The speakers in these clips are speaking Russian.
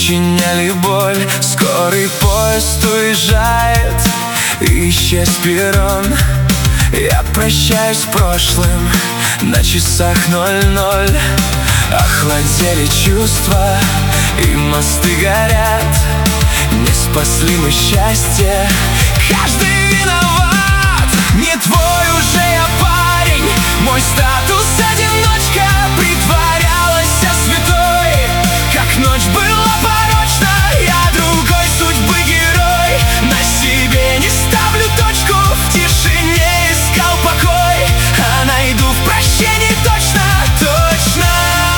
причиняли боль. Скорый поезд уезжает, исчез перрон. Я прощаюсь с прошлым, на часах 00. Охладели чувства, и мосты горят. Не спасли мы счастье, каждый виноват. Не твой уже я парень, мой статус одиночка. Притворялась я святой, как ночь была порочна. Я другой судьбы герой, на себе не ставлю точку. В тишине искал покой, а найду в прощении точно, точно.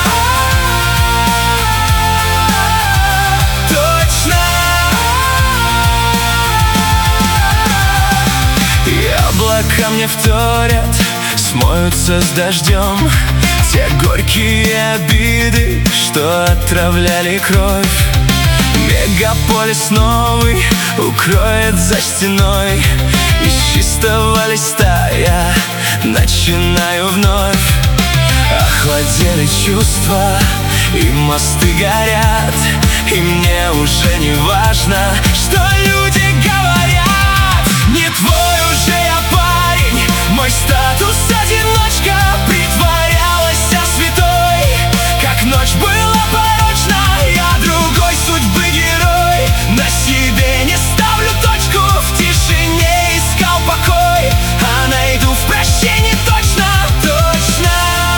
Облака мне вторят, смоются с дождем те горькие обиды, что отравляли кровь. Мегаполис новый укроет за стеной. Из чистого листа я начинаю вновь. Охладели чувства, и мосты горят. И мне уже не важно, что люди говорят. Не твой уже я парень, мой статус одиночка. Притворялась я святой, как ночь была порочна. Я другой судьбы герой, на себе не ставлю точку. В тишине искал покой, а найду в прощении точно, точно.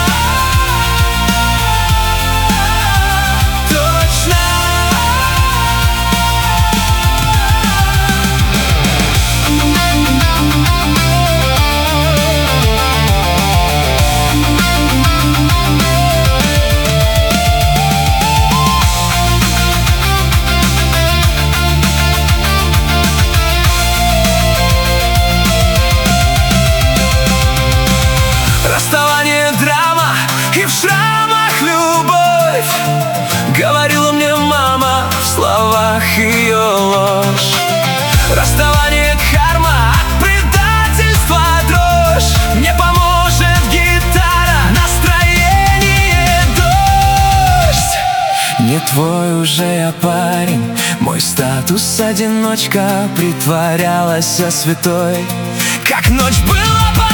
Расставание драма, и в шрамах любовь. Говорила мне мама, в словах ее ложь. Расставание карма, предательство дрожь. Мне поможет гитара, настроение дождь. Не твой уже я парень, мой статус одиночка. Притворялась я святой, как ночь была порочна.